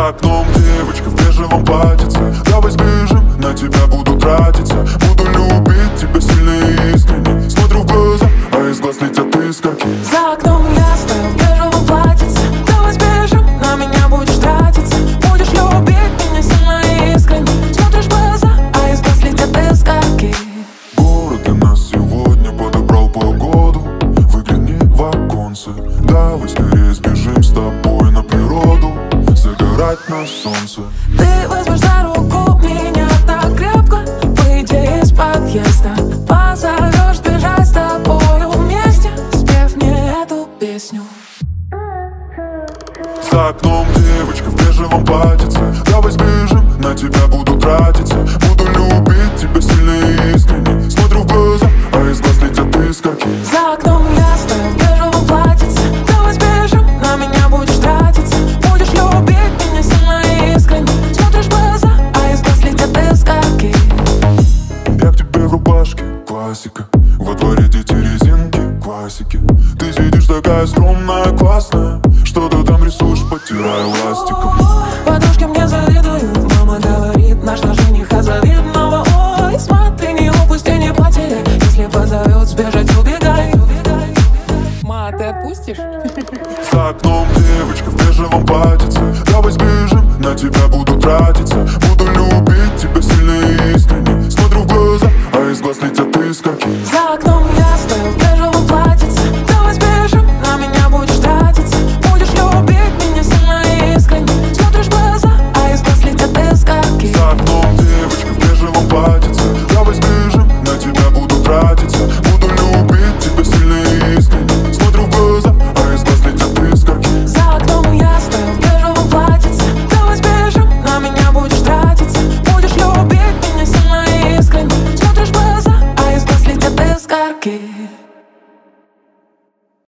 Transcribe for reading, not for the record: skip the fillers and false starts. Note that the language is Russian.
За окном девочка в бежевом платьице. Давай сбежим, на тебя буду тратиться. Буду любить тебя сильно и искренне. Смотрю в глаза, а из глаз летят искорки. За окном я стою в бежевом платьице. Давай сбежим, на меня будешь тратиться. Будешь любить меня сильно и искренне. Смотришь в глаза, а из глаз летят искорки. Город для нас сегодня подобрал погоду. Выгляни в оконце. Давай скорее сбежим с тобой на природу, загорать на солнце. Ты возьмешь за руку меня так крепко, выйдя из подъезда. Позовешь бежать с тобою вместе, спев мне эту песню. За окном девочка в бежевом платьице. Давай сбежим, на тебя буду тратиться. Буду любить тебя сильно и искренне. Смотрю в глаза, а из глаз летят искорки. За окном я стою в бежевом платьице. Давай сбежим, на меня будешь тратиться. Будешь любить меня сильно и искренне. Смотришь в глаза, а из глаз летят искорки. Я к тебе в рубашке, классика. Во дворе дети резинки, классики. Ты сидишь такая скромная, классная. Что ты там рисуешь, потирая ластиком. Подружки мне завидуют. Мама говорит, наш жених завидного. Ой, смотри, не упусти, не потеряй. Если позовет, сбежать, убегай. Ма, ты отпустишь? За окном девочка в бежевом платье.